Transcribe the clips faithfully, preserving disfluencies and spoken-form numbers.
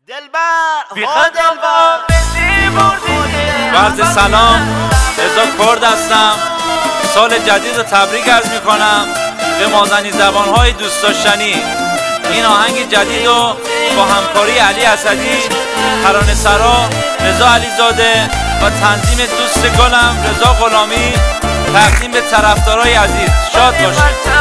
دلبر ها دلبر عرض سلام، رضا کرد هستم. سال جدید رو تبریک عرض میکنم به مازنی زبانهای دوست داشتنی. این آهنگ جدید رو با همکاری علی اسدی، ترانه سرا رضا علیزاده و تنظیم دوست گلم رضا غلامی تقدیم به طرفدارای عزیز. شاد باشید.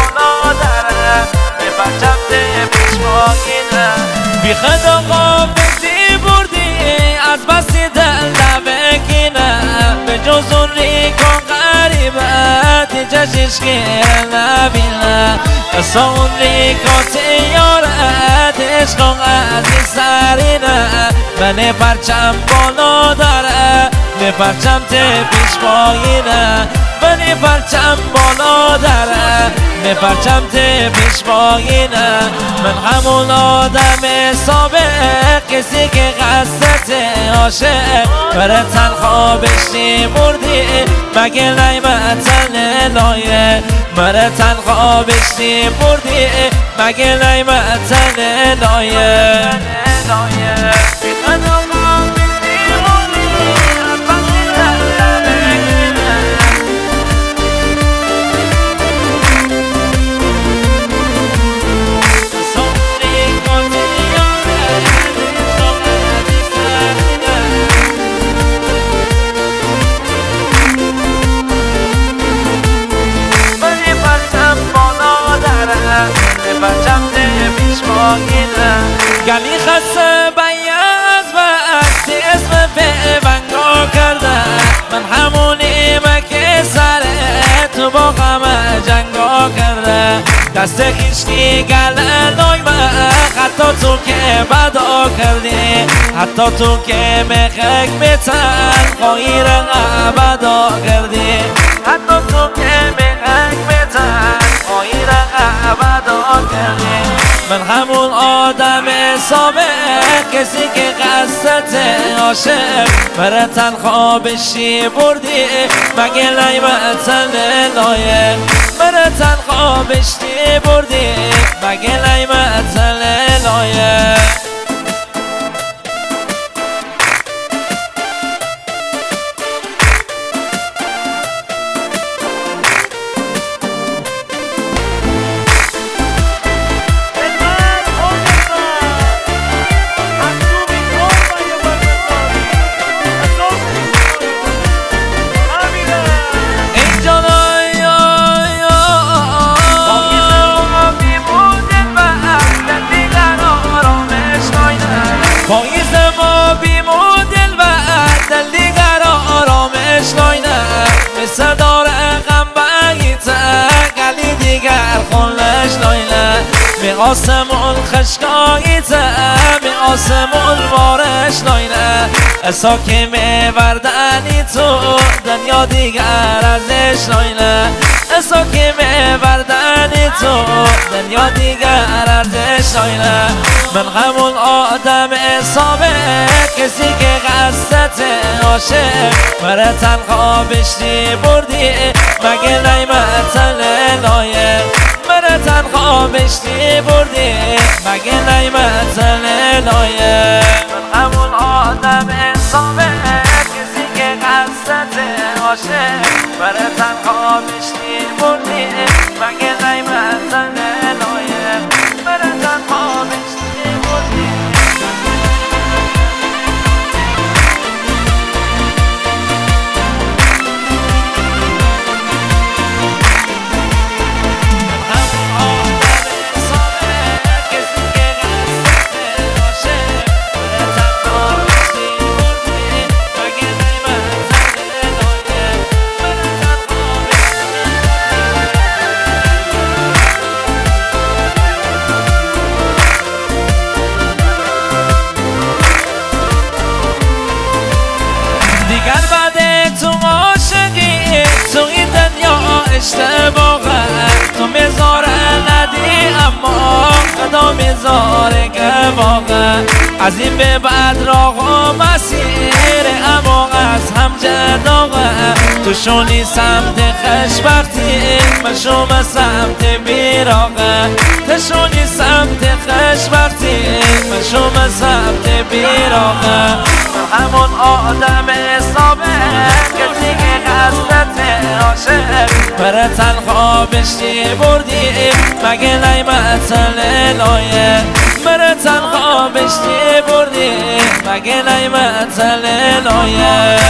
بی خد آقا بدی بردی از بسی دل نبکینه به جز اون ریکان غریبت جشش گیره نبینه اصلا اون ریکان تیارت عشقان عزیز سرینه من پرچم بالا داره به پرچم ته پیش پایینه من پرچم بالا داره به پرچم ته پیش پایینه من همون آدم سابق کسی که قصدت عاشق بره تنخوا بشتی بردی مگه نیمتن لایه بره تنخوا بشتی بردی مگه نیمتن لایه گلی خسته بیاز و اکتی اسم پیونگا کرده من همونیم که سر تو با غم جنگا کرده دست خیشتی گله نایمه حتی تو که بدا کردی حتی تو که مخک بتن خواهیر ابدا کردی حتی تو که مخک بتن خواهیر ابدا کردی من همون آدم سابق کسی که قصدت عاشق بره تنخوا بشی بردی مگه نیمتن لایه بره تنخوا بشی بردی مگه نیمتن لایه پاییز ما بیمون دل و دل دیگر آرامش لاینه مثل داره غم بگیته گلی دیگر خونش لاینه می آسمون خشکاییته می آسمون بارش لاینه اسا که می وردنی تو دنیا دیگر ارزش لاینه اسا که می وردنی تو دنیا دیگر ارزش لاینه من همون آدم سابق کسی که قصدت عاشق بره تنخوا بشتی بردی مگه نیمتن لایه بره تنخوا بشتی بردی مگه نیمتن لایه من همون آدم سابق کسی که قصدت عاشق بره تنخوا بشتی بردی مگه نیمتن لایه بره تنخوا بشتی بردی دیگر بعد تو عاشقی تو این دنیا اشتباهه تو میذاره ندی اما خدا میذاره که واقع از این به بعد راه و مسیر اما از هم جداغه تو شونی سمت خشبختی من شما سمت بیراغه تو شونی سمت خشبختی من شما سمت بیراغه همون آدم حسابه که دیگه قصدت عاشق بره تنها بشتی بردی مگه نیمت لایه بره تنها بشتی بردی مگه نیمت لایه